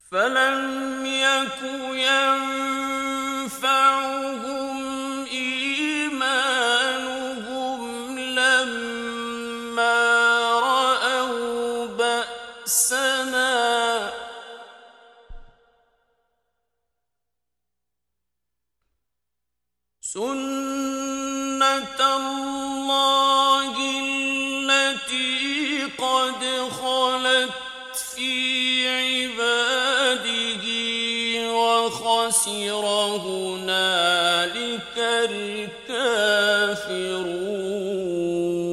فلم يك ينفعهم إيمانهم لما رأوا بأسنا سنة الله التي قد خلت في عباده وخسر هنالك الكافرون.